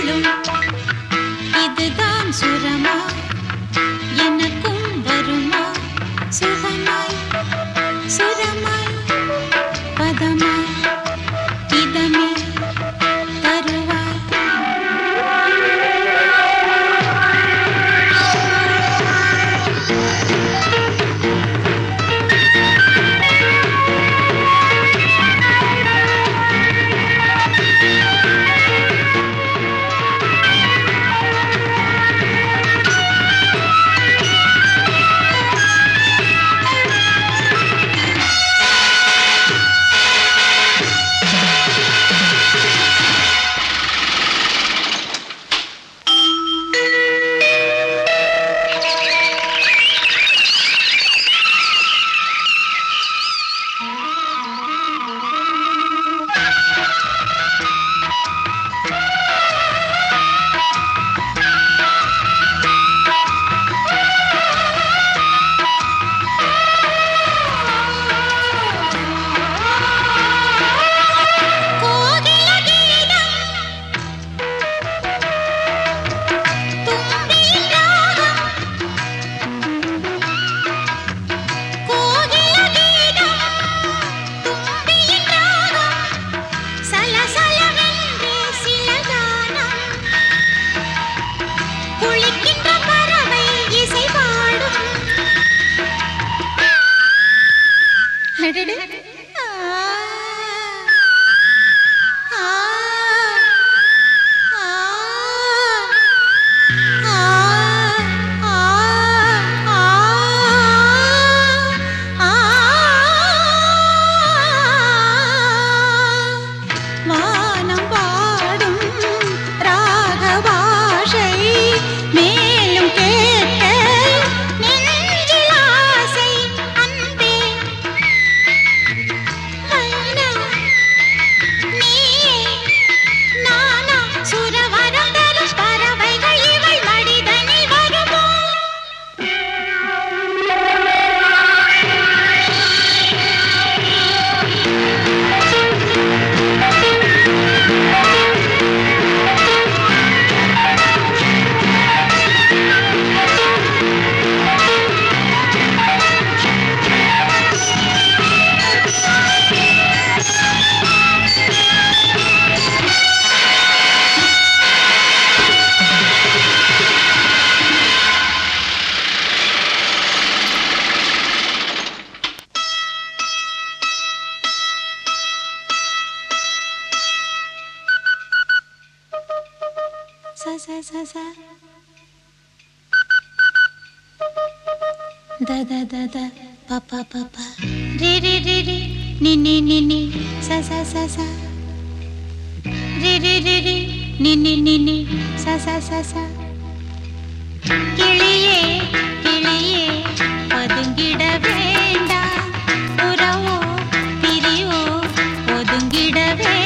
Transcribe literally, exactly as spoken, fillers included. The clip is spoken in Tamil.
துள்ளும் இதுதான் சுரமா எனக்கும் வருமா சுகமாய் சுரமாய் பதமாய் இதமே தருவாய் sa sa sa sa da da da da pa pa pa pa re re re re ni ni ni ni sa sa sa sa re re re re ni ni ni ni sa sa sa sa கிளியே கிளியே பதுங்கிட வேண்டாம் உறவோ பிரியோ ஒதுங்கிட வேண்டாம்